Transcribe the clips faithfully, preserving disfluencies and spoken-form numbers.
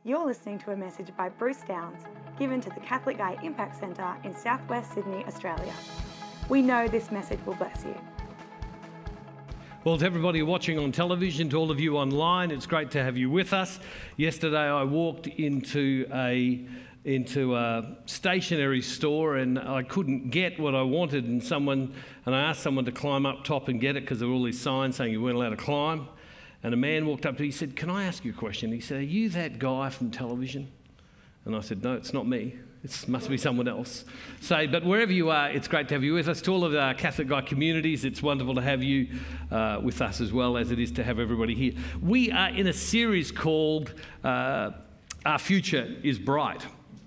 You're listening to a message by Bruce Downs, given to the Catholic Guy Impact Centre in southwest Sydney, Australia. We know this message will bless you. Well, to everybody watching on television, to all of you online, it's great to have you with us. Yesterday I walked into a into a stationery store and I couldn't get what I wanted, and someone and I asked someone to climb up top and get it because there were all these signs saying you weren't allowed to climb. And a man walked up to me, he said, "Can I ask you a question?" He said, "Are you that guy from television?" And I said, "No, it's not me. It must be someone else." So, but wherever you are, it's great to have you with us. To all of our Catholic Guy communities, it's wonderful to have you uh, with us as well as it is to have everybody here. We are in a series called uh, Our Future is Bright.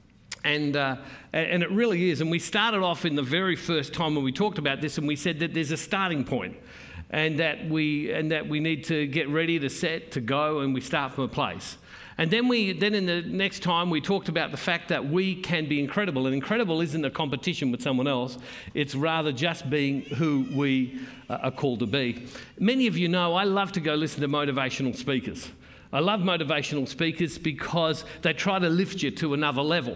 And uh, and it really is. And we started off in the very first time when we talked about this, and we said that there's a starting point, and that we and that we need to get ready to set to go, and we start from a place. And then we then in the next time we talked about the fact that we can be incredible, and incredible isn't a competition with someone else. It's rather just being who we uh, are called to be. Many of you know I love to go listen to motivational speakers. I love motivational speakers because they try to lift you to another level.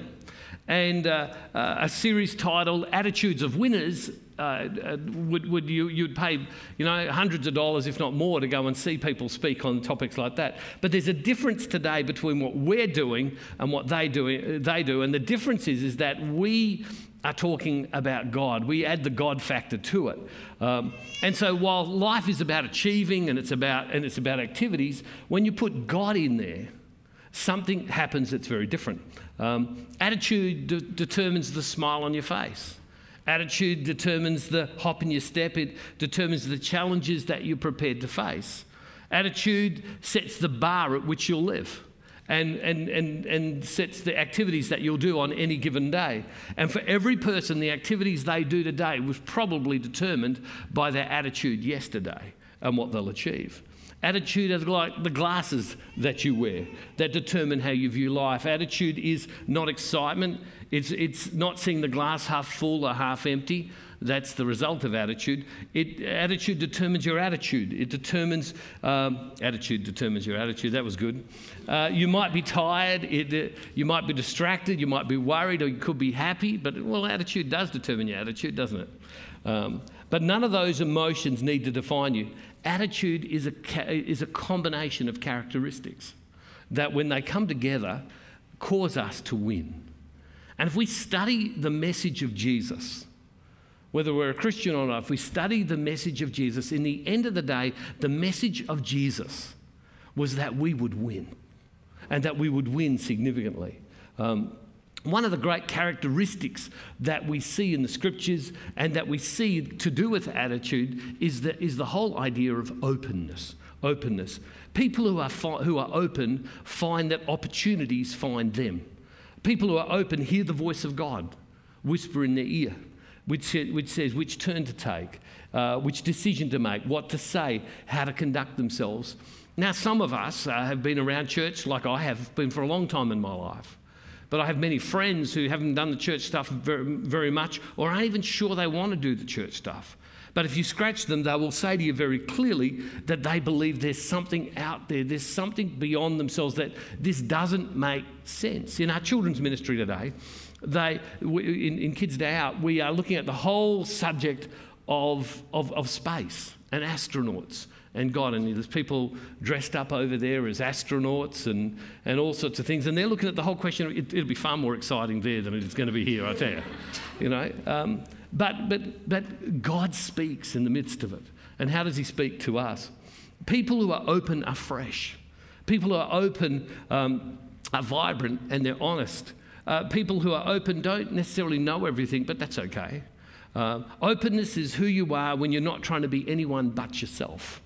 And uh, uh, a series titled "Attitudes of Winners" uh, uh, would, would you you'd pay you know hundreds of dollars, if not more, to go and see people speak on topics like that. But there's a difference today between what we're doing and what they do. They do, and the difference is is that we are talking about God. We add the God factor to it. Um, and so while life is about achieving and it's about and it's about activities, when you put God in there, something happens that's very different. Um, attitude de- determines the smile on your face. Attitude determines the hop in your step. It determines the challenges that you're prepared to face. Attitude sets the bar at which you'll live, and, and, and, and sets the activities that you'll do on any given day. And for every person, the activities they do today was probably determined by their attitude yesterday and what they'll achieve. Attitude is like the glasses that you wear that determine how you view life. Attitude is not excitement. It's, it's not seeing the glass half full or half empty. That's the result of attitude. It, attitude determines your attitude. It determines, um, attitude determines your attitude. That was good. Uh, you might be tired. It, uh, you might be distracted. You might be worried, or you could be happy. But, well, attitude does determine your attitude, doesn't it? Um, but none of those emotions need to define you. Attitude is a, is a combination of characteristics that, when they come together, cause us to win. And if we study the message of Jesus, whether we're a Christian or not, if we study the message of Jesus, in the end of the day, the message of Jesus was that we would win, and that we would win significantly. Um, One of the great characteristics that we see in the scriptures and that we see to do with attitude is the, is the whole idea of openness. Openness. People who are, fi- who are open find that opportunities find them. People who are open hear the voice of God whisper in their ear, which, which says which turn to take, uh, which decision to make, what to say, how to conduct themselves. Now, some of us uh, have been around church, like I have been for a long time in my life. But I have many friends who haven't done the church stuff very, very much, or aren't even sure they want to do the church stuff. But if you scratch them, they will say to you very clearly that they believe there's something out there, there's something beyond themselves, that this doesn't make sense. In our children's ministry today, they in, in Kids Day Out, we are looking at the whole subject of, of, of space and astronauts and God, and there's people dressed up over there as astronauts and, and all sorts of things, and they're looking at the whole question. Of, it, it'll be far more exciting there than it is going to be here, I tell you. You know, um, but but but God speaks in the midst of it, and how does He speak to us? People who are open are fresh. People who are open um, are vibrant and they're honest. Uh, people who are open don't necessarily know everything, but that's okay. Uh, openness is who you are when you're not trying to be anyone but yourself.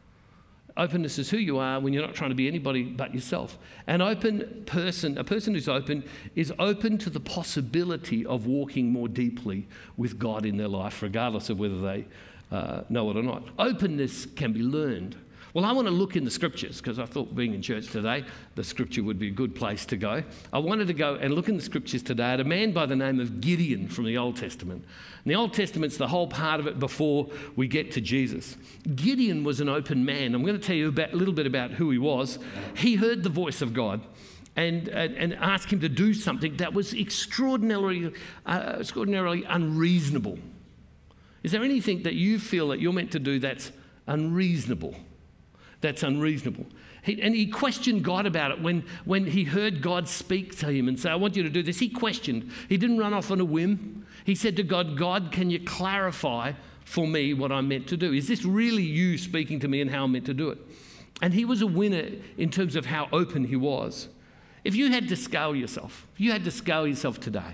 Openness is who you are when you're not trying to be anybody but yourself. An open person, a person who's open, is open to the possibility of walking more deeply with God in their life, regardless of whether they uh, know it or not. Openness can be learned. Well, I want to look in the scriptures, because I thought, being in church today, the scripture would be a good place to go. I wanted to go and look in the scriptures today at a man by the name of Gideon from the Old Testament. And the Old Testament's the whole part of it before we get to Jesus. Gideon was an open man. I'm going to tell you about, a little bit about who he was. He heard the voice of God. and, and, and ask him to do something that was extraordinarily, uh, extraordinarily unreasonable. Is there anything that you feel that you're meant to do that's unreasonable? That's unreasonable. He, and he questioned God about it when, when he heard God speak to him and say, I want you to do this. He questioned. He didn't run off on a whim. He said to God, God, can you clarify for me what I'm meant to do? Is this really you speaking to me and how I'm meant to do it? And he was a winner in terms of how open he was. If you had to scale yourself, if you had to scale yourself today,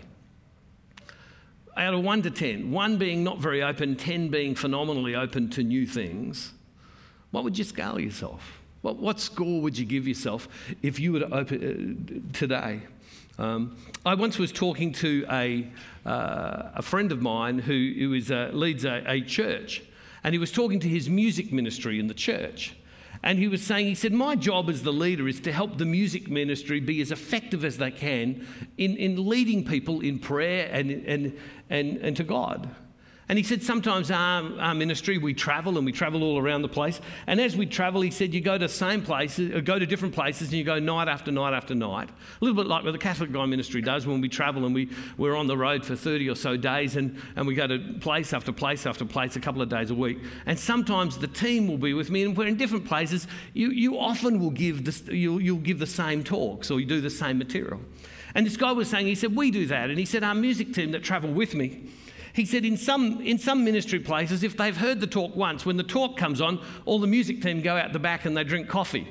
out of one to ten, one being not very open, ten being phenomenally open to new things, what would you scale yourself? What, what score would you give yourself if you were to open uh, today? Um, I once was talking to a, uh, a friend of mine who, who is, uh, leads a, a church, and he was talking to his music ministry in the church. And he was saying, he said, my job as the leader is to help the music ministry be as effective as they can in, in leading people in prayer and, and, and, and to God. And he said, sometimes our, our ministry, we travel and we travel all around the place. And as we travel, he said, you go to the same places, or go to different places, and you go night after night after night. A little bit like what the Catholic Guy ministry does when we travel and we, we're on the road for thirty or so days, and, and we go to place after place after place a couple of days a week. And sometimes the team will be with me, and we're in different places. You, you often will give, this, you'll, you'll give the same talks, or you do the same material. And this guy was saying, he said, we do that. And he said, our music team that travel with me, he said in some in some ministry places, if they've heard the talk once, when the talk comes on, all the music team go out the back and they drink coffee.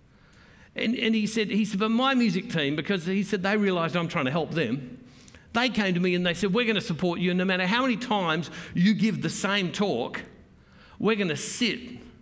And, and he said, he said, but my music team, because he said they realised I'm trying to help them, they came to me and they said, we're going to support you. No matter how many times you give the same talk, we're going to sit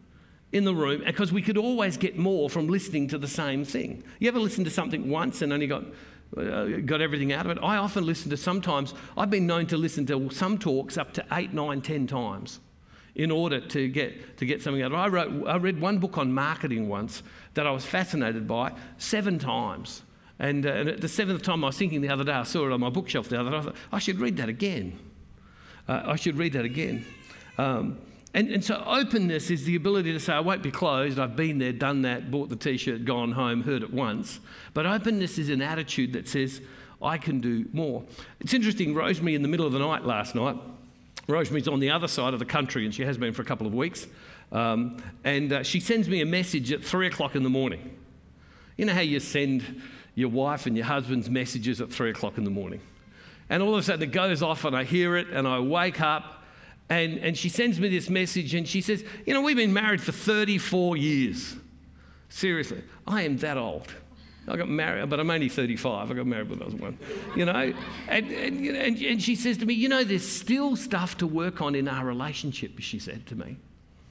in the room, because we could always get more from listening to the same thing. You ever listen to something once and only got... Uh, got everything out of it? I often listen to, sometimes, I've been known to listen to some talks up to eight, nine, ten times in order to get to get something out of it. I, wrote, I read one book on marketing once that I was fascinated by seven times. And, uh, and at the seventh time I was thinking the other day, I saw it on my bookshelf the other day, I thought, I should read that again. Uh, I should read that again. Um, And, and so openness is the ability to say, I won't be closed, I've been there, done that, bought the T-shirt, gone home, heard it once. But openness is an attitude that says, I can do more. It's interesting, Rosemary in the middle of the night last night, Rosemary's on the other side of the country, and she has been for a couple of weeks, um, and uh, she sends me a message at three o'clock in the morning. You know how you send your wife and your husband's messages at three o'clock in the morning? And all of a sudden it goes off and I hear it and I wake up. And, and she sends me this message and she says, you know, we've been married for thirty-four years. Seriously, I am that old. I got married, but I'm only thirty-five. I got married when I was one. You know, and, and, and, and she says to me, you know, there's still stuff to work on in our relationship, she said to me.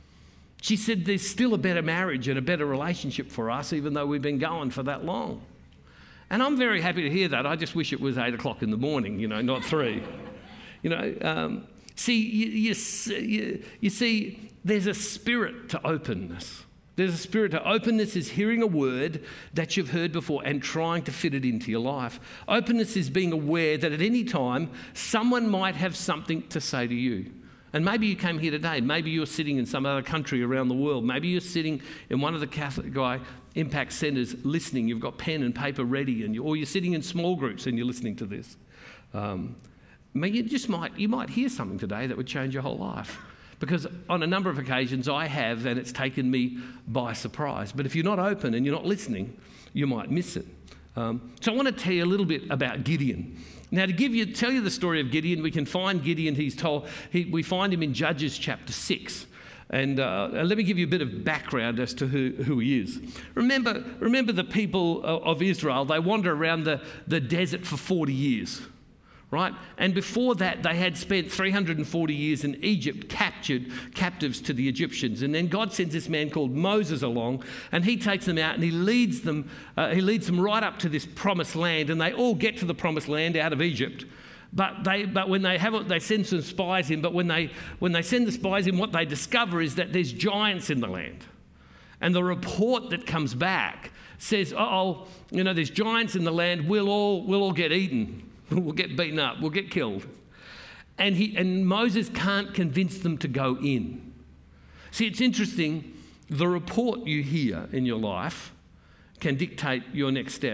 She said, there's still a better marriage and a better relationship for us, even though we've been going for that long. And I'm very happy to hear that. I just wish it was eight o'clock in the morning, you know, not three. You know, um, See, you, you, you see, there's a spirit to openness. There's a spirit to openness is hearing a word that you've heard before and trying to fit it into your life. Openness is being aware that at any time, someone might have something to say to you. And maybe you came here today. Maybe you're sitting in some other country around the world. Maybe you're sitting in one of the Catholic Guy Impact Centres listening. You've got pen and paper ready, and you, or you're sitting in small groups and you're listening to this. Um, I mean, you just might, you might hear something today that would change your whole life. Because on a number of occasions I have, and it's taken me by surprise. But if you're not open and you're not listening, you might miss it. Um, so I want to tell you a little bit about Gideon. Now, to give you, tell you the story of Gideon, we can find Gideon, he's told, he, we find him in Judges chapter six. And uh, let me give you a bit of background as to who, who he is. Remember, remember the people of Israel, they wander around the, the desert for forty years. Right? And before that, they had spent three hundred forty years in Egypt, captured captives to the Egyptians. And then God sends this man called Moses along, and he takes them out and he leads them, uh, he leads them right up to this promised land. And they all get to the promised land out of Egypt. But they, but when they have, they send some spies in. But when they, when they send the spies in, what they discover is that there's giants in the land. And the report that comes back says, "Uh-oh, you know, there's giants in the land. We'll all, we'll all get eaten." We'll get beaten up, we'll get killed. And, he, and Moses can't convince them to go in. See, it's interesting, the report you hear in your life can dictate your next step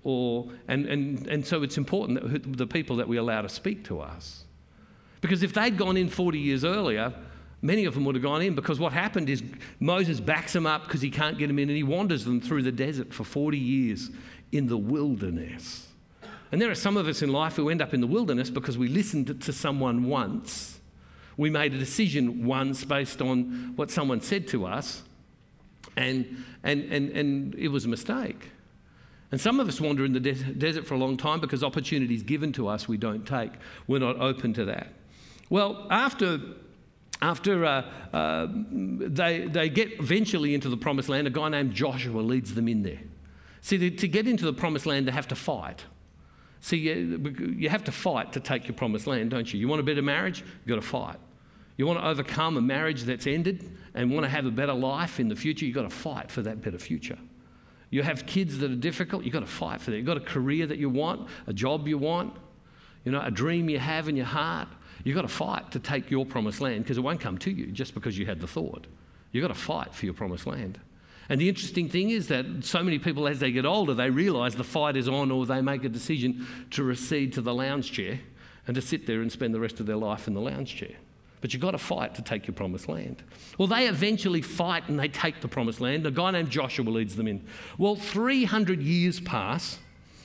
or and, and, and so it's important that the people that we allow to speak to us. Because if they'd gone in forty years earlier, many of them would have gone in, because what happened is Moses backs them up because he can't get them in, and he wanders them through the desert for forty years in the wilderness. And there are some of us in life who end up in the wilderness because we listened to someone once. We made a decision once based on what someone said to us, and, and, and, and it was a mistake. And some of us wander in the de- desert for a long time because opportunities given to us we don't take. We're not open to that. Well, after... After uh, uh, they, they get eventually into the promised land, a guy named Joshua leads them in there. See, to, to get into the promised land, they have to fight. See, you, you have to fight to take your promised land, don't you? You want a better marriage? You've got to fight. You want to overcome a marriage that's ended and want to have a better life in the future? You've got to fight for that better future. You have kids that are difficult? You've got to fight for that. You've got a career that you want, a job you want, you know, a dream you have in your heart. You've got to fight to take your promised land, because it won't come to you just because you had the thought. You've got to fight for your promised land. And the interesting thing is that so many people, as they get older, they realise the fight is on, or they make a decision to recede to the lounge chair and to sit there and spend the rest of their life in the lounge chair. But you've got to fight to take your promised land. Well, they eventually fight and they take the promised land. A guy named Joshua leads them in. Well, three hundred years pass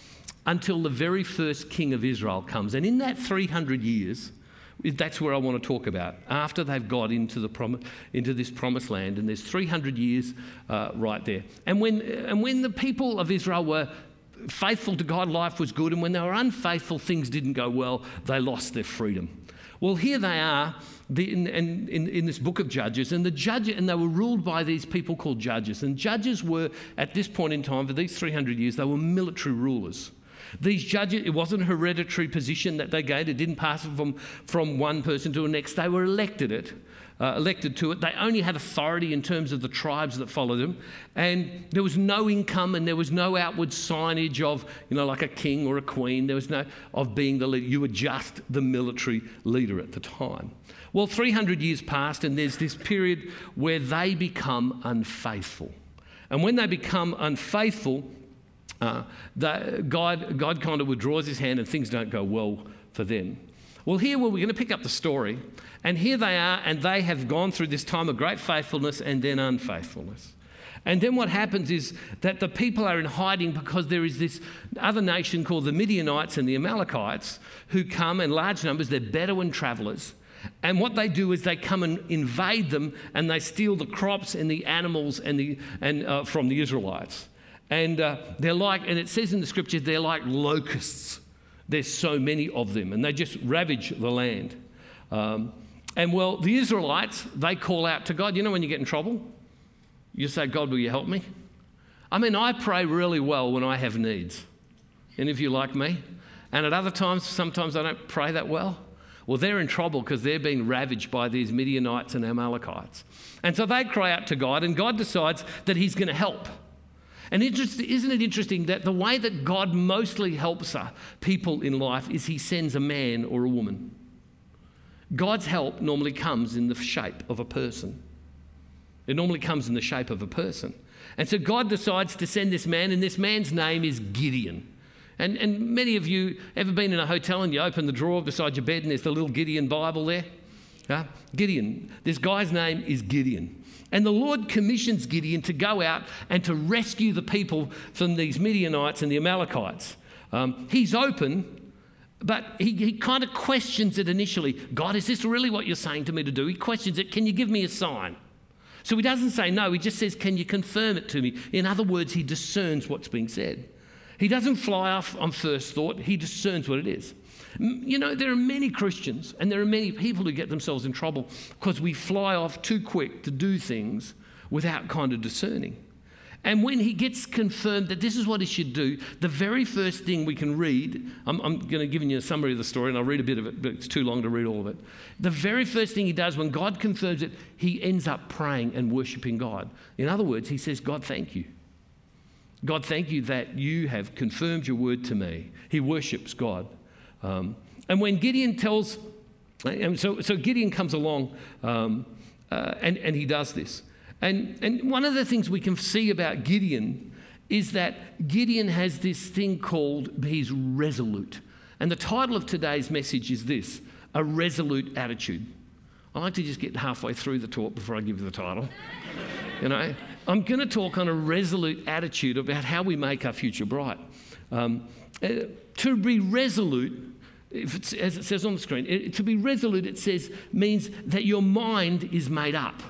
until the very first king of Israel comes. And in that three hundred years... that's where I want to talk about. After they've got into the prom- into this promised land, and there's three hundred years uh, right there. And when and when the people of Israel were faithful to God, life was good. And when they were unfaithful, things didn't go well. They lost their freedom. Well, here they are the, in, in, in, in this book of Judges, and the judge, and they were ruled by these people called judges. And judges were, at this point in time, for these three hundred years, they were military rulers. These judges, it wasn't a hereditary position that they gave. It didn't pass from, from one person to the next. They were elected it, uh, elected to it. They only had authority in terms of the tribes that followed them. And there was no income, and there was no outward signage of, you know, like a king or a queen. There was no of being the leader. You were just the military leader at the time. Well, three hundred years passed, and there's this period where they become unfaithful. And when they become unfaithful, Uh, the, God, God kind of withdraws his hand, and things don't go well for them. Well, here well, we're going to pick up the story, and here they are, and they have gone through this time of great faithfulness and then unfaithfulness. And then what happens is that the people are in hiding because there is this other nation called the Midianites and the Amalekites who come in large numbers. They're Bedouin travellers. And what they do is they come and invade them, and they steal the crops and the animals and the and uh, from the Israelites. And uh, they're like, and it says in the scriptures, they're like locusts. There's so many of them, and they just ravage the land. Um, and well, the Israelites, they call out to God. You know when you get in trouble? You say, God, will you help me? I mean, I pray really well when I have needs. Any of you like me? And at other times, sometimes I don't pray that well. Well, they're in trouble because they're being ravaged by these Midianites and Amalekites. And so they cry out to God, and God decides that he's going to help. And isn't it interesting that the way that God mostly helps people in life is he sends a man or a woman. God's help normally comes in the shape of a person. It normally comes in the shape of a person. And so God decides to send this man, and this man's name is Gideon. And, and many of you ever been in a hotel and you open the drawer beside your bed and there's the little Gideon Bible there? Yeah? Gideon. This guy's name is Gideon. And the Lord commissions Gideon to go out and to rescue the people from these Midianites and the Amalekites. Um, he's open, but he, he kind of questions it initially. God, is this really what you're saying to me to do? He questions it. Can you give me a sign? So he doesn't say no. He just says, can you confirm it to me? In other words, he discerns what's being said. He doesn't fly off on first thought. He discerns what it is. You know, there are many Christians and there are many people who get themselves in trouble because we fly off too quick to do things without kind of discerning. And when he gets confirmed that this is what he should do, the very first thing we can read, I'm, I'm going to give you a summary of the story and I'll read a bit of it, but it's too long to read all of it. The very first thing he does when God confirms it, he ends up praying and worshipping God. In other words, he says, God, thank you. God, thank you that you have confirmed your word to me. He worships God. Um, and when Gideon tells, and so, so Gideon comes along um, uh, and, and he does this. And, and one of the things we can see about Gideon is that Gideon has this thing called he's resolute. And the title of today's message is this, a resolute attitude. I like to just get halfway through the talk before I give you the title. You know, I'm going to talk on a resolute attitude about how we make our future bright. Um, uh, to be resolute, if it's, as it says on the screen, it, to be resolute, it says, means that your mind is made up.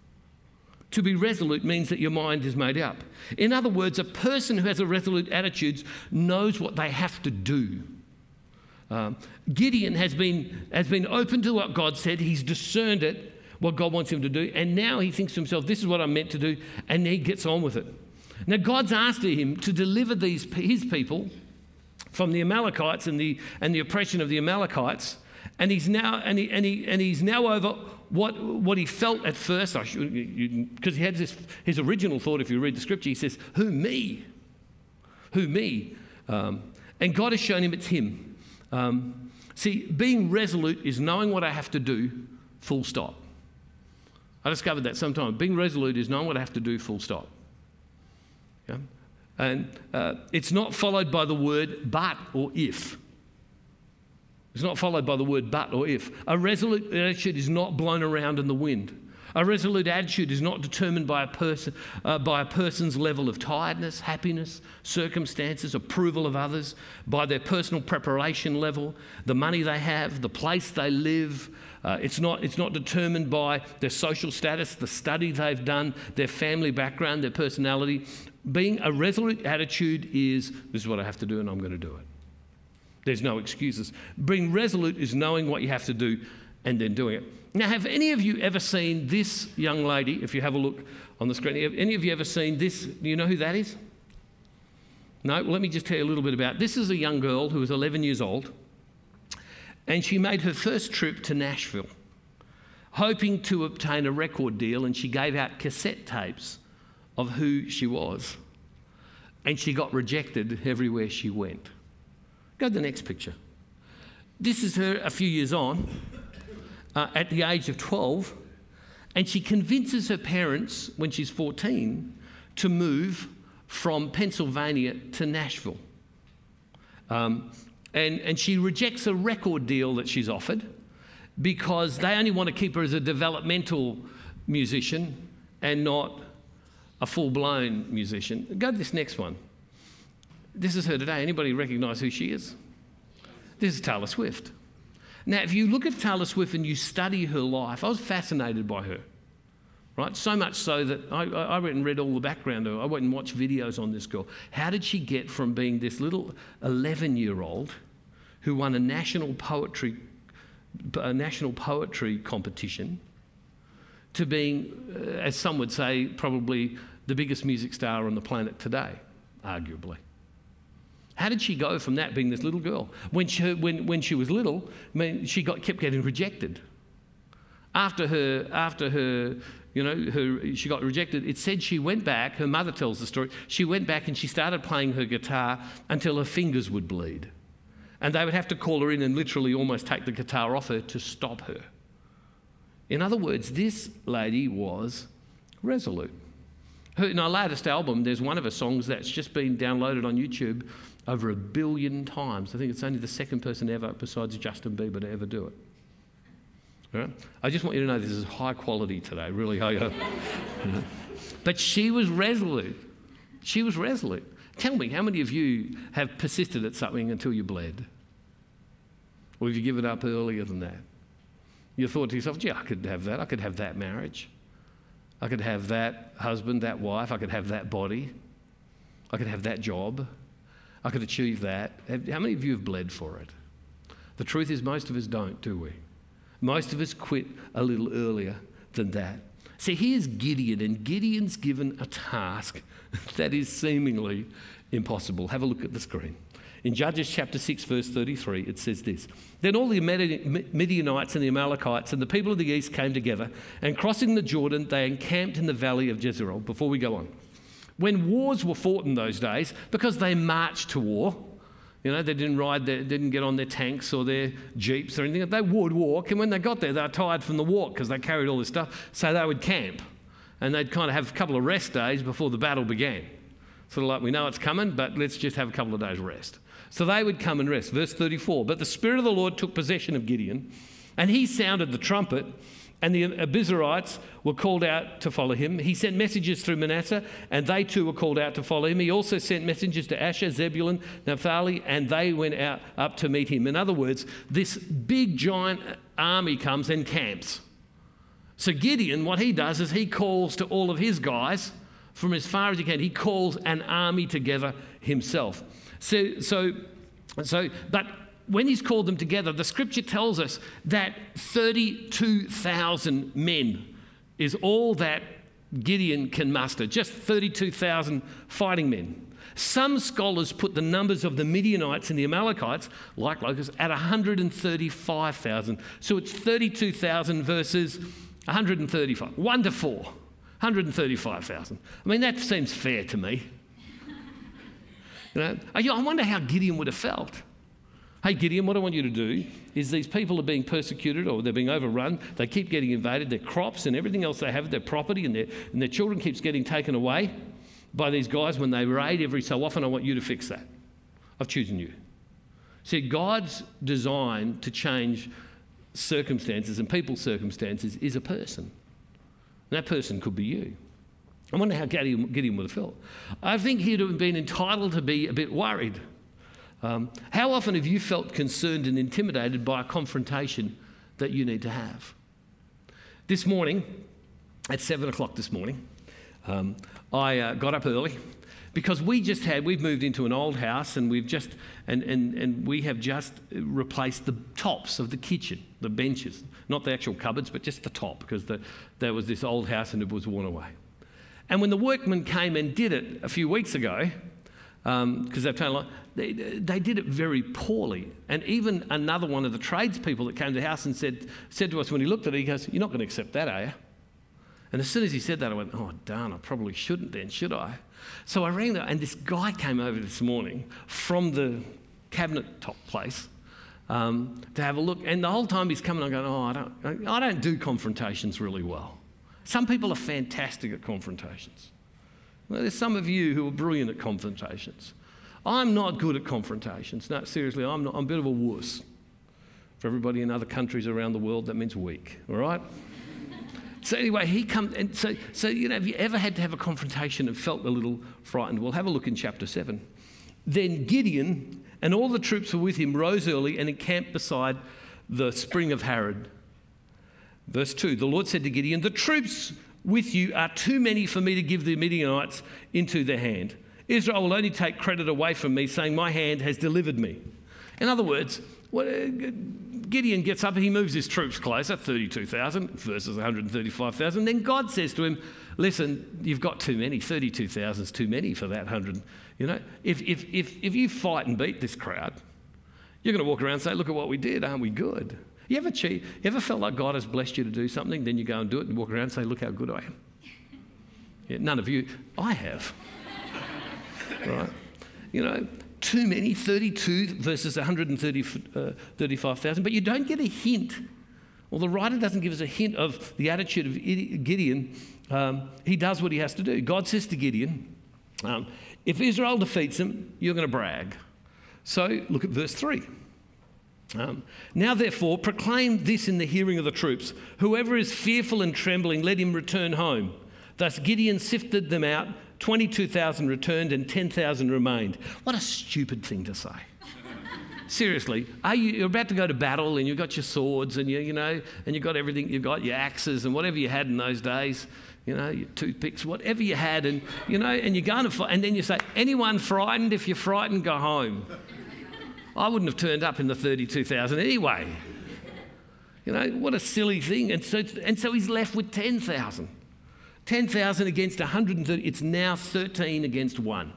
To be resolute means that your mind is made up. In other words, a person who has a resolute attitude knows what they have to do. Um, Gideon has been, has been open to what God said. He's discerned it, what God wants him to do. And now he thinks to himself, this is what I'm meant to do. And he gets on with it. Now, God's asked him to deliver these his people from the Amalekites and the, and the oppression of the Amalekites. And he's now, and he, and he, and he's now over what, what he felt at first. I should, because he had this, his original thought, if you read the scripture, he says, who, me? Who, me? Um, and God has shown him it's him. Um, see, being resolute is knowing what I have to do, full stop. I discovered that sometime. Being resolute is knowing what I have to do, full stop. Yeah? And uh, it's not followed by the word but or if. It's not followed by the word but or if. A resolute attitude is not blown around in the wind. A resolute attitude is not determined by a person, uh, by a person's level of tiredness, happiness, circumstances, approval of others, by their personal preparation level, the money they have, the place they live. Uh, it's not, it's not determined by their social status, the study they've done, their family background, their personality. Being a resolute attitude is, this is what I have to do and I'm going to do it. There's no excuses. Being resolute is knowing what you have to do and then doing it. Now, have any of you ever seen this young lady, if you have a look on the screen, have any of you ever seen this? Do you know who that is? No? Well, let me just tell you a little bit about it. This is a young girl who was eleven years old, and she made her first trip to Nashville, hoping to obtain a record deal, and she gave out cassette tapes of who she was, and she got rejected everywhere she went. Go to the next picture. This is her a few years on. Uh, at the age of twelve, and she convinces her parents when she's fourteen to move from Pennsylvania to Nashville. Um, and, and she rejects a record deal that she's offered because they only want to keep her as a developmental musician and not a full-blown musician. Go to this next one. This is her today. Anybody recognise who she is? This is Taylor Swift. Now, if you look at Taylor Swift and you study her life, I was fascinated by her, right? So much so that I, I went and read all the background. I went and watched videos on this girl. How did she get from being this little eleven-year-old who won a national poetry, a national poetry competition to being, uh, as some would say, probably the biggest music star on the planet today, arguably? How did she go from that being this little girl? When she, when, when she was little, I mean, she got, kept getting rejected. After her, after her, you know, her, she got rejected, it said she went back, her mother tells the story, she went back and she started playing her guitar until her fingers would bleed. And they would have to call her in and literally almost take the guitar off her to stop her. In other words, this lady was resolute. Her, in her latest album, there's one of her songs that's just been downloaded on YouTube over a billion times. I think it's only the second person ever, besides Justin Bieber, to ever do it. All right? I just want you to know this is high quality today, really high. But she was resolute. She was resolute. Tell me, how many of you have persisted at something until you bled? Or have you given up earlier than that? You thought to yourself, gee, I could have that. I could have that marriage. I could have that husband, that wife. I could have that body. I could have that job. I could achieve that. How many of you have bled for it? The truth is most of us don't, do we? Most of us quit a little earlier than that. See, here's Gideon, and Gideon's given a task that is seemingly impossible. Have a look at the screen. In Judges chapter six, verse thirty-three, it says this. Then all the Midianites and the Amalekites and the people of the east came together, and crossing the Jordan, they encamped in the valley of Jezreel. Before we go on. When wars were fought in those days, because they marched to war, you know, they didn't ride, they didn't get on their tanks or their jeeps or anything. They would walk, and when they got there, they were tired from the walk because they carried all this stuff, so they would camp. And they'd kind of have a couple of rest days before the battle began. Sort of like, we know it's coming, but let's just have a couple of days rest. So they would come and rest. Verse thirty-four, but the Spirit of the Lord took possession of Gideon, and he sounded the trumpet, and the Abiezrites were called out to follow him. He sent messengers through Manasseh, and they too were called out to follow him. He also sent messengers to Asher, Zebulun, Naphtali, and they went out up to meet him. In other words, this big giant army comes and camps. So Gideon, what he does is he calls to all of his guys from as far as he can. He calls an army together himself. So, so, so, but when he's called them together, the scripture tells us that thirty-two thousand men is all that Gideon can muster, just thirty-two thousand fighting men. Some scholars put the numbers of the Midianites and the Amalekites, like locusts, at one hundred thirty-five thousand. So it's thirty-two thousand versus one hundred thirty-five. One to four, one hundred thirty-five thousand. I mean, that seems fair to me. You know, I wonder how Gideon would have felt. Hey, Gideon, what I want you to do is these people are being persecuted or they're being overrun. They keep getting invaded. Their crops and everything else they have, their property and their, and their children keeps getting taken away by these guys when they raid every so often. I want you to fix that. I've chosen you. See, God's design to change circumstances and people's circumstances is a person. And that person could be you. I wonder how Gideon, Gideon would have felt. I think he'd have been entitled to be a bit worried. Um, how often have you felt concerned and intimidated by a confrontation that you need to have? This morning, at seven o'clock this morning, um, I uh, got up early because we just had, we've moved into an old house and we've just, and, and, and we have just replaced the tops of the kitchen, the benches, not the actual cupboards, but just the top because the, there was this old house and it was worn away. And when the workmen came and did it a few weeks ago, because um, they've told they, they did it very poorly. And even another one of the tradespeople that came to the house and said, said to us when he looked at it, he goes, "You're not going to accept that, are you?" And as soon as he said that, I went, "Oh, darn, I probably shouldn't then, should I?" So I rang them, and this guy came over this morning from the cabinet top place um, to have a look. And the whole time he's coming, I'm going, "Oh, I don't, I don't do confrontations really well." Some people are fantastic at confrontations. Well, there's some of you who are brilliant at confrontations. I'm not good at confrontations. No, seriously, I'm, not, I'm a bit of a wuss. For everybody in other countries around the world, that means weak, all right? So anyway, he comes, and so, so, you know, have you ever had to have a confrontation and felt a little frightened? Well, have a look in chapter seven. Then Gideon and all the troops were with him rose early and encamped beside the spring of Harod. Verse two, the Lord said to Gideon, "The troops with you are too many for me to give the Midianites into their hand. Israel will only take credit away from me, saying, 'My hand has delivered me.'" In other words, what, uh, Gideon gets up and he moves his troops closer, thirty-two thousand versus one hundred thirty-five thousand. Then God says to him, "Listen, you've got too many. thirty-two thousand is too many for that one hundred. You know, if, if, if, if you fight and beat this crowd, you're going to walk around and say, 'Look at what we did. Aren't we good?'" You ever cheat? You ever felt like God has blessed you to do something, then you go and do it and walk around and say, "Look how good I am"? Yeah, none of you. I have. Right? You know, too many, thirty-two versus one hundred thirty-five thousand, but you don't get a hint, or the writer doesn't give us a hint of the attitude of Gideon. Um, he does what he has to do. God says to Gideon, um, if Israel defeats him, you're going to brag. So look at verse three. Um, "Now therefore proclaim this in the hearing of the troops. Whoever is fearful and trembling, let him return home." Thus Gideon sifted them out. twenty-two thousand returned and ten thousand remained. What a stupid thing to say. Seriously, are you, you're about to go to battle and you've got your swords and you, you know, and you've got everything, you've got your axes and whatever you had in those days, you know, your toothpicks, whatever you had, and you know, and you're going to fight, and then you say, "Anyone frightened? If you're frightened, go home." I wouldn't have turned up in the thirty-two thousand anyway. You know, what a silly thing. And so, and so he's left with ten thousand. ten thousand against one hundred thirty. It's now thirteen against one.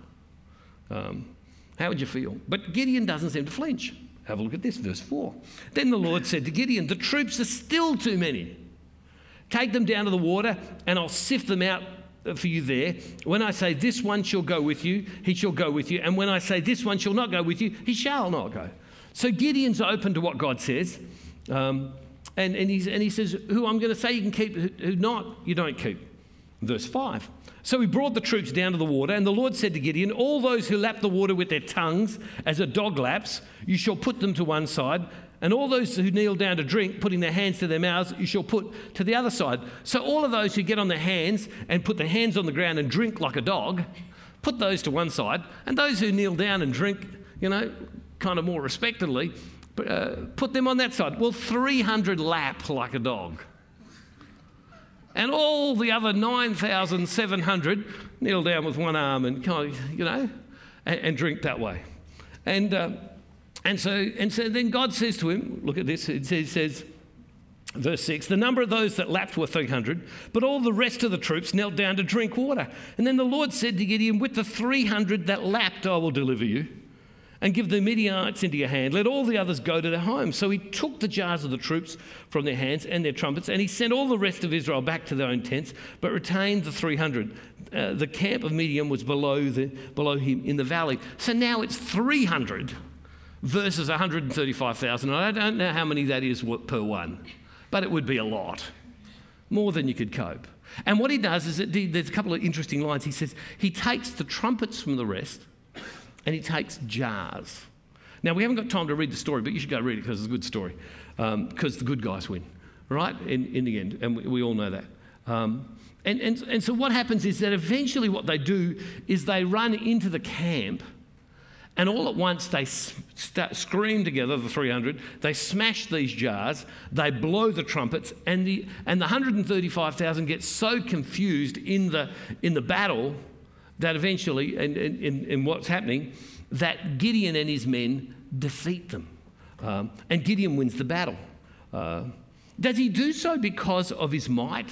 Um, how would you feel? But Gideon doesn't seem to flinch. Have a look at this, verse four. "Then the Lord said to Gideon, 'The troops are still too many. Take them down to the water and I'll sift them out for you there. When I say this one shall go with you, he shall go with you. And when I say this one shall not go with you, he shall not go.'" So Gideon's open to what God says. Um, and, and, he's, and he says, "Who I'm going to say you can keep, who, who not, you don't keep." Verse five. So he brought the troops down to the water, and the Lord said to Gideon, all those who lap the water with their tongues as a dog laps, you shall put them to one side, and all those who kneel down to drink, putting their hands to their mouths, you shall put to the other side. So all of those who get on their hands and put their hands on the ground and drink like a dog, put those to one side, and those who kneel down and drink, you know, kind of more respectfully, uh, put them on that side. Well, three hundred lap like a dog. And all the other nine thousand seven hundred kneel down with one arm and kind of, you know, and, and drink that way. And uh, and so and so then God says to him, look at this, it says, it says, verse six, the number of those that lapped were three hundred, but all the rest of the troops knelt down to drink water. And then the Lord said to Gideon, with the three hundred that lapped I will deliver you, and give the Midianites into your hand. Let all the others go to their homes. So he took the jars of the troops from their hands and their trumpets, and he sent all the rest of Israel back to their own tents, but retained the three hundred. Uh, the camp of Midian was below, the, below him in the valley. So now it's three hundred versus one hundred thirty-five thousand. I don't know how many that is per one, but it would be a lot, more than you could cope. And what he does is, that there's a couple of interesting lines. He says, he takes the trumpets from the rest, and he takes jars. Now, we haven't got time to read the story, but you should go read it because it's a good story. Because um, the good guys win, right, in, in the end. And we, we all know that. Um, and, and, and so what happens is that eventually what they do is they run into the camp, and all at once they st- scream together, the three hundred. They smash these jars. They blow the trumpets. And the, and the one hundred thirty-five thousand get so confused in the, in the battle that eventually, in, in, in what's happening, that Gideon and his men defeat them. Um, and Gideon wins the battle. Uh, does he do so because of his might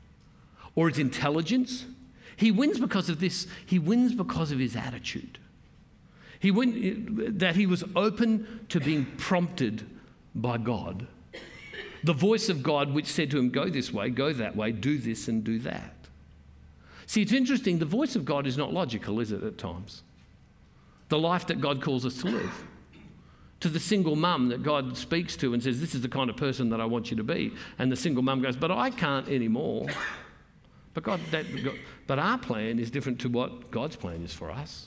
or his intelligence? He wins because of this. He wins because of his attitude. He win, that he was open to being prompted by God. The voice of God which said to him, go this way, go that way, do this and do that. See, it's interesting, the voice of God is not logical, is it, at times? The life that God calls us to live. To the single mum that God speaks to and says, this is the kind of person that I want you to be. And the single mum goes, but I can't anymore. But, God, that, but our plan is different to what God's plan is for us.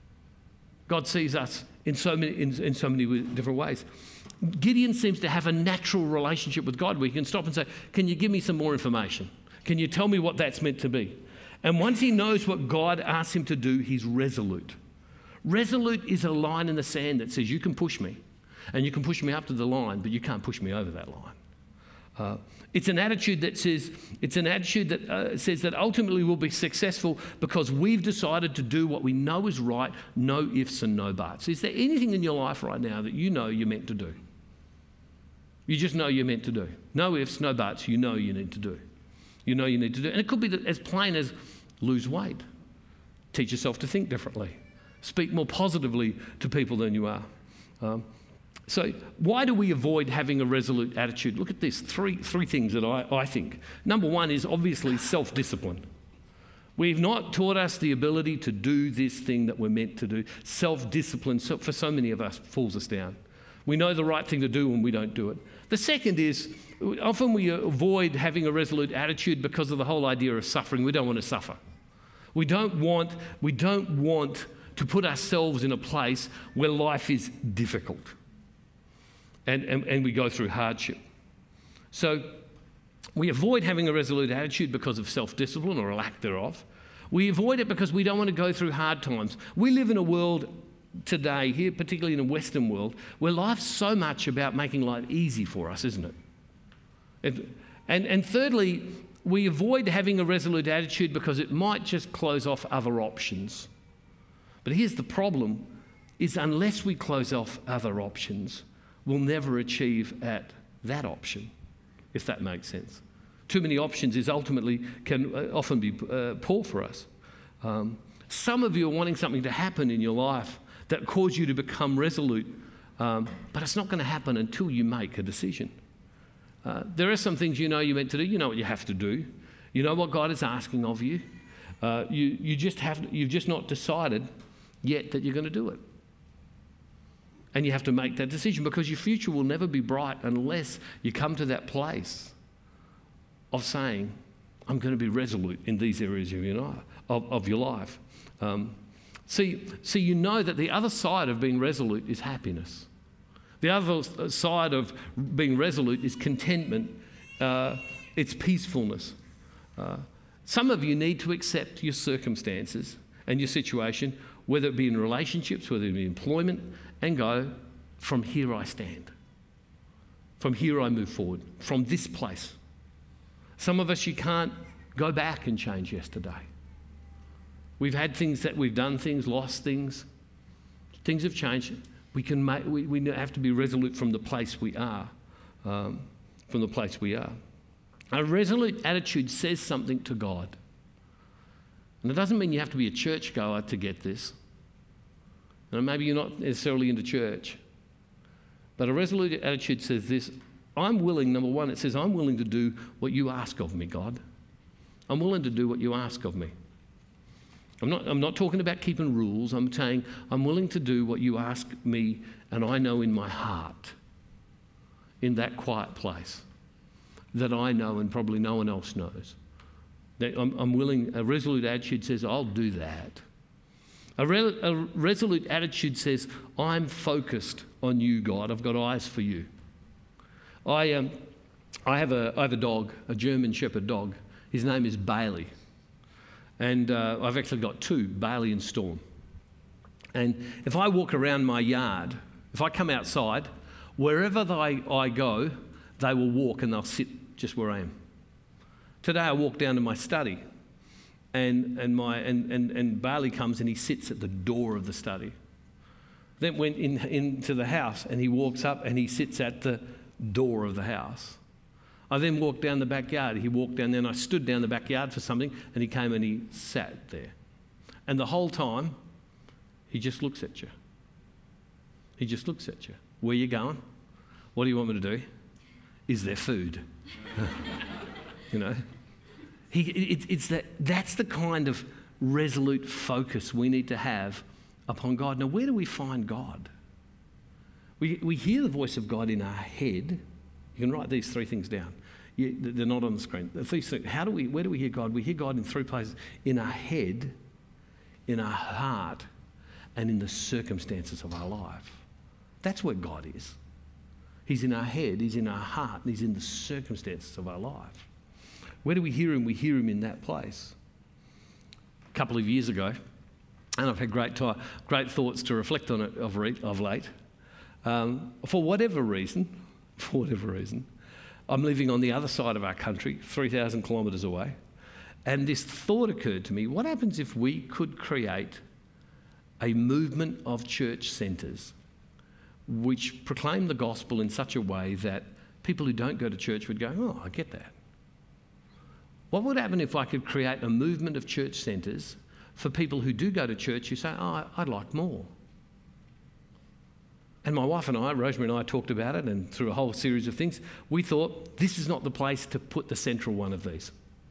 God sees us in so many, in, in so many different ways. Gideon seems to have a natural relationship with God where he can stop and say, can you give me some more information? Can you tell me what that's meant to be? And once he knows what God asks him to do, he's resolute. Resolute is a line in the sand that says, you can push me, and you can push me up to the line, but you can't push me over that line. Uh, it's an attitude that says, it's an attitude that uh, says that ultimately we'll be successful because we've decided to do what we know is right, no ifs and no buts. Is there anything in your life right now that you know you're meant to do? You just know you're meant to do. No ifs, no buts, you know you need to do. You know you need to do. And it could be as plain as lose weight, teach yourself to think differently, speak more positively to people than you are. Um, so why do we avoid having a resolute attitude? Look at this, three, three things that I, I think. Number one is obviously self-discipline. We've not taught us the ability to do this thing that we're meant to do. Self-discipline, so for so many of us, pulls us down. We know the right thing to do and we don't do it. The second is, often we avoid having a resolute attitude because of the whole idea of suffering. We don't want to suffer. We don't want, we don't want to put ourselves in a place where life is difficult and, and, and we go through hardship. So we avoid having a resolute attitude because of self-discipline or a lack thereof. We avoid it because we don't want to go through hard times. We live in a world today, here particularly in the Western world, where life's so much about making life easy for us, isn't it? And, and, and thirdly, we avoid having a resolute attitude because it might just close off other options. But here's the problem, is unless we close off other options, we'll never achieve at that option, if that makes sense. Too many options is ultimately, can often be uh, poor for us. Um, some of you are wanting something to happen in your life that cause you to become resolute, um, but it's not going to happen until you make a decision. Uh, there are some things you know you're meant to do. You know what you have to do. You know what God is asking of you. Uh, you, you just have, you've just not decided yet that you're going to do it. And you have to make that decision because your future will never be bright unless you come to that place of saying, I'm going to be resolute in these areas of your, of, of your life. Um, see, see, you know that the other side of being resolute is happiness. The other side of being resolute is contentment. Uh, it's peacefulness. Uh, some of you need to accept your circumstances and your situation, whether it be in relationships, whether it be employment, and go, from here I stand. From here I move forward. From this place. Some of us, you can't go back and change yesterday. We've had things that we've done things, lost things. Things have changed. We can make, we, we have to be resolute from the place we are. Um, from the place we are. A resolute attitude says something to God. And it doesn't mean you have to be a churchgoer to get this. And maybe you're not necessarily into church. But a resolute attitude says this: I'm willing, number one, it says, I'm willing to do what you ask of me, God. I'm willing to do what you ask of me. I'm not, I'm not talking about keeping rules. I'm saying I'm willing to do what you ask me, and I know in my heart, in that quiet place, that I know and probably no one else knows. That I'm, I'm willing, a resolute attitude says, I'll do that. A, re, a resolute attitude says, I'm focused on you, God. I've got eyes for you. I, um, I, have a, I have a dog, a German Shepherd dog. His name is Bailey. And uh, I've actually got two, Bailey and Storm. And if I walk around my yard, if I come outside, wherever they, I go, they will walk and they'll sit just where I am. Today I walked down to my study and, and, my, and, and, and Bailey comes and he sits at the door of the study. Then went in, into the house and he walks up and he sits at the door of the house. I then walked down the backyard. He walked down there and I stood down the backyard for something and he came and he sat there. And the whole time, he just looks at you. He just looks at you. Where are you going? What do you want me to do? Is there food? You know? He, it, it's that, that's the kind of resolute focus we need to have upon God. Now, where do we find God? We, we hear the voice of God in our head. You can write these three things down. You, they're not on the screen. These three, how do we, where do we hear God? We hear God in three places: in our head, in our heart, and in the circumstances of our life. That's where God is. He's in our head, he's in our heart, and he's in the circumstances of our life. Where do we hear him? We hear him in that place. A couple of years ago, and I've had great time, great thoughts to reflect on it of, re- of late. Um, for whatever reason, for whatever reason, I'm living on the other side of our country, three thousand kilometres away, and this thought occurred to me: what happens if we could create a movement of church centres which proclaim the gospel in such a way that people who don't go to church would go, oh, I get that. What would happen if I could create a movement of church centres for people who do go to church who say, oh, I'd like more? And my wife and I, Rosemary and I, talked about it, and through a whole series of things, we thought this is not the place to put the central one of these.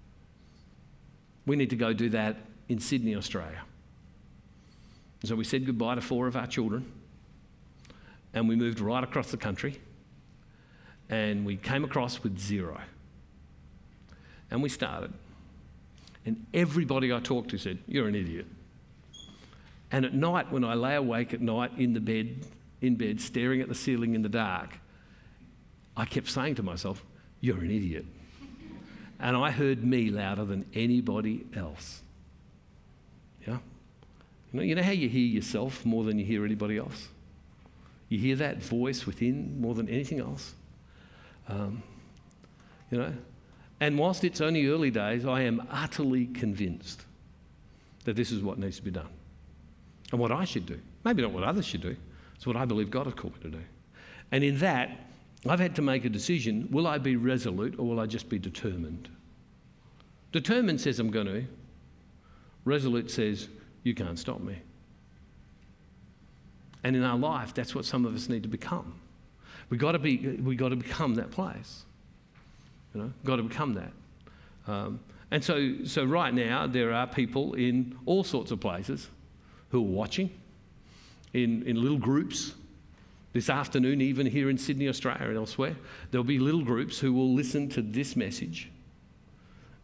We need to go do that in Sydney, Australia. And so we said goodbye to four of our children, and we moved right across the country, and we came across with zero. And we started. And everybody I talked to said, you're an idiot. And at night, when I lay awake at night in the bed, in bed, staring at the ceiling in the dark, I kept saying to myself, you're an idiot. And I heard me louder than anybody else. Yeah? You know, you know how you hear yourself more than you hear anybody else? You hear that voice within more than anything else. Um, you know? And whilst it's only early days, I am utterly convinced that this is what needs to be done. And what I should do. Maybe not what others should do. It's what I believe God has called me to do. And in that, I've had to make a decision. Will I be resolute or will I just be determined? Determined says I'm going to. Resolute says you can't stop me. And in our life, that's what some of us need to become. We've got to be, we've got to become that place. You know, got to become that. Um, and so, so right now, there are people in all sorts of places who are watching, in, in little groups. This afternoon, even here in Sydney, Australia and elsewhere, there'll be little groups who will listen to this message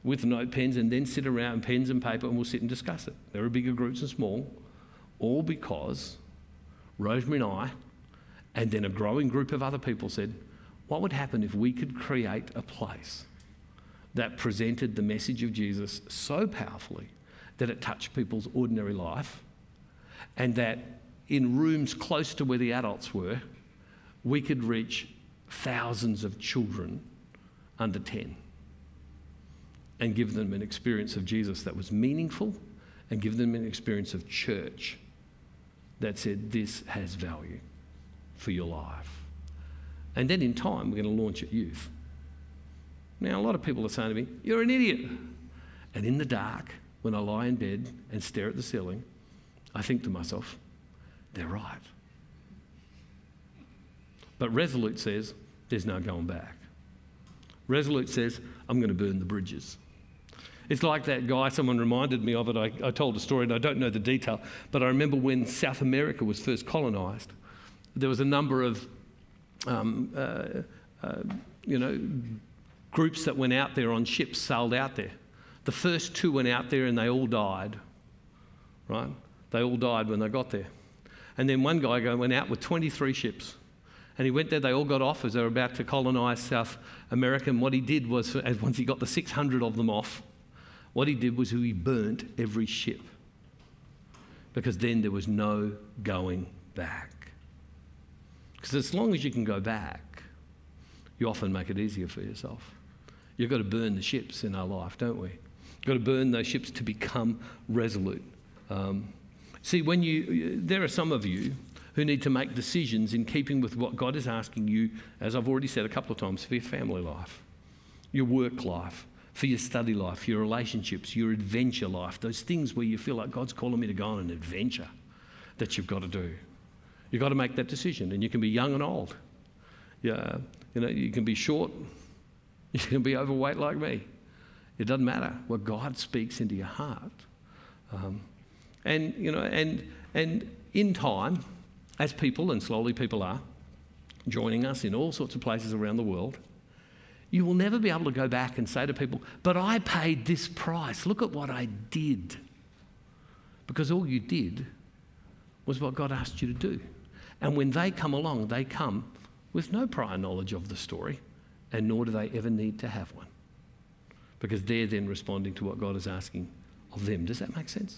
with note pens and then sit around pens and paper and we'll sit and discuss it. There are bigger groups and small, all because Rosemary and I, and then a growing group of other people said, what would happen if we could create a place that presented the message of Jesus so powerfully that it touched people's ordinary life, and that in rooms close to where the adults were, we could reach thousands of children under ten and give them an experience of Jesus that was meaningful, and give them an experience of church that said, this has value for your life. And then in time, we're going to launch at youth. Now, a lot of people are saying to me, you're an idiot. And in the dark, when I lie in bed and stare at the ceiling, I think to myself, they're right. But Resolute says, there's no going back. Resolute says, I'm going to burn the bridges. It's like that guy, someone reminded me of it. I, I told a story and I don't know the detail, but I remember when South America was first colonised, there was a number of, um, uh, uh, you know, groups that went out there on ships, sailed out there. The first two went out there and they all died, right? They all died when they got there. And then one guy went out with twenty-three ships. And he went there, they all got off as they were about to colonise South America. And what he did was, once he got the six hundred of them off, what he did was he burnt every ship. Because then there was no going back. Because as long as you can go back, you often make it easier for yourself. You've got to burn the ships in our life, don't we? You've got to burn those ships to become resolute. Um, see, when you, there are some of you who need to make decisions in keeping with what God is asking you, as I've already said a couple of times, for your family life, your work life, for your study life, your relationships, your adventure life, those things where you feel like God's calling me to go on an adventure that you've got to do. You've got to make that decision, and you can be young and old. Yeah, you know, you can be short, you can be overweight like me. It doesn't matter what God speaks into your heart. Um, and, you know, and and in time, as people, and slowly people are, joining us in all sorts of places around the world, you will never be able to go back and say to people, but I paid this price, look at what I did. Because all you did was what God asked you to do. And when they come along, they come with no prior knowledge of the story, and nor do they ever need to have one. Because they're then responding to what God is asking of them. Does that make sense?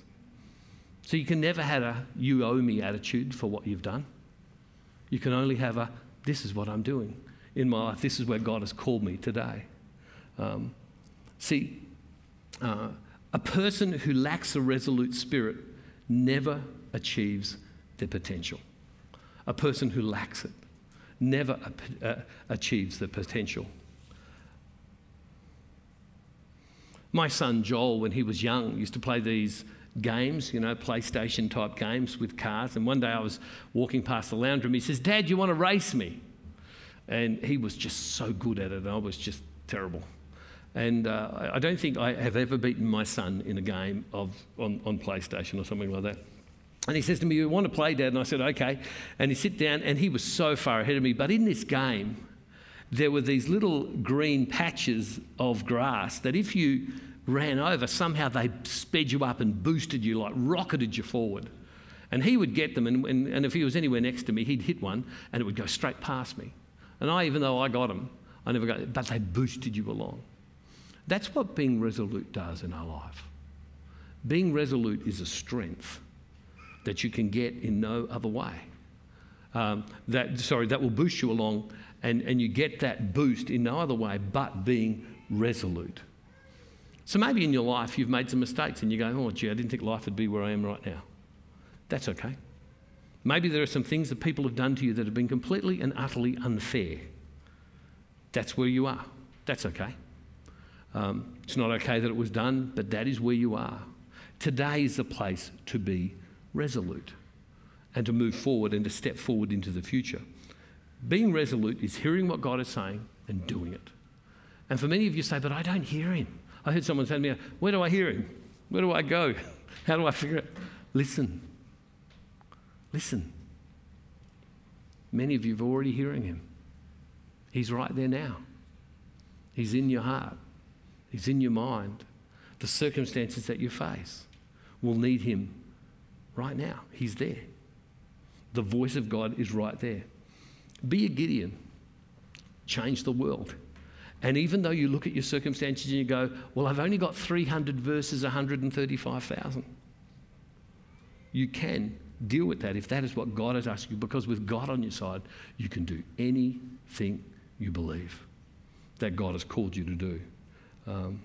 So you can never have a you owe me attitude for what you've done. You can only have a this is what I'm doing in my life. This is where God has called me today. Um, see, uh, a person who lacks a resolute spirit never achieves their potential. A person who lacks it never uh, achieves their potential. My son Joel, when he was young, used to play these games, you know, PlayStation type games with cars. And one day I was walking past the lounge room. He says, "Dad, you want to race me?" And he was just so good at it, and I was just terrible. And uh, I don't think I have ever beaten my son in a game of on, on PlayStation or something like that. And he says to me, "You want to play, Dad?" And I said, "Okay." And he sit down, and he was so far ahead of me. But in this game, there were these little green patches of grass that if you ran over, somehow they sped you up and boosted you, like rocketed you forward. And he would get them, and, and, and if he was anywhere next to me, he'd hit one, and it would go straight past me. And I, even though I got them, I never got it, but they boosted you along. That's what being resolute does in our life. Being resolute is a strength that you can get in no other way. Um, that sorry, that will boost you along, and, and you get that boost in no other way but being resolute. So maybe in your life you've made some mistakes and you go, "Oh gee, I didn't think life would be where I am right now." That's okay. Maybe there are some things that people have done to you that have been completely and utterly unfair. That's where you are. That's okay. Um, it's not okay that it was done, but that is where you are. Today is the place to be resolute and to move forward and to step forward into the future. Being resolute is hearing what God is saying and doing it. And for many of you say, "But I don't hear him." I heard someone say to me, "Where do I hear him? Where do I go? How do I figure it?" Listen. Listen. Many of you are already hearing him. He's right there now. He's in your heart. He's in your mind. The circumstances that you face will need him right now. He's there. The voice of God is right there. Be a Gideon. Change the world. And even though you look at your circumstances and you go, well, I've only got three hundred versus one hundred thirty-five thousand. You can deal with that if that is what God has asked you, because with God on your side, you can do anything you believe that God has called you to do. Um,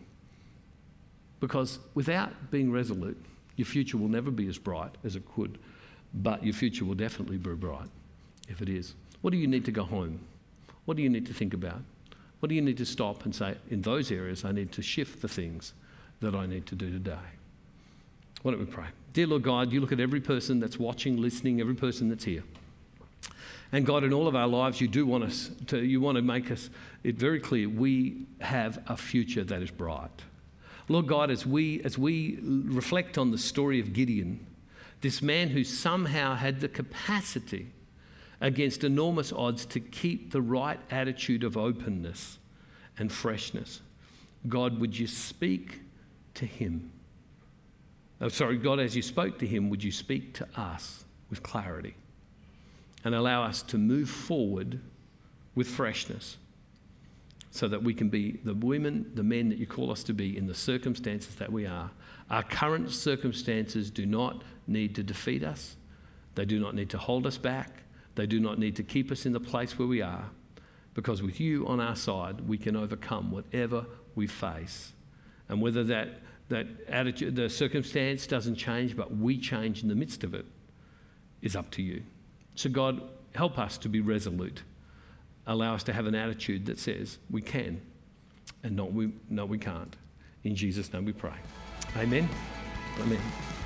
because without being resolute, your future will never be as bright as it could, but your future will definitely be bright if it is. What do you need to go home? What do you need to think about? What do you need to stop and say, in those areas, I need to shift the things that I need to do today? Why don't we pray? Dear Lord God, you look at every person that's watching, listening, every person that's here. And God, in all of our lives, you do want us to, you want to make us it very clear we have a future that is bright. Lord God, as we, as we reflect on the story of Gideon, this man who somehow had the capacity against enormous odds to keep the right attitude of openness and freshness. God, would you speak to him? Oh, sorry, God, as you spoke to him, would you speak to us with clarity and allow us to move forward with freshness so that we can be the women, the men that you call us to be in the circumstances that we are. Our current circumstances do not need to defeat us. They do not need to hold us back. They do not need to keep us in the place where we are, because with you on our side, we can overcome whatever we face. And whether that, that attitude, the circumstance doesn't change, but we change in the midst of it, is up to you. So God, help us to be resolute. Allow us to have an attitude that says we can and not we, no, we can't. In Jesus' name we pray. Amen. Amen.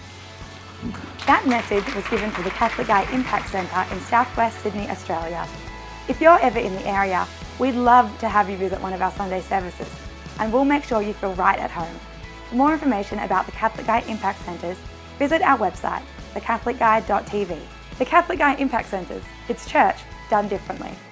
That message was given to the Catholic Guy Impact Centre in southwest Sydney, Australia. If you're ever in the area, we'd love to have you visit one of our Sunday services, and we'll make sure you feel right at home. For more information about the Catholic Guy Impact Centres, visit our website, the catholic guy dot t v. The Catholic Guy Impact Centres, it's church done differently.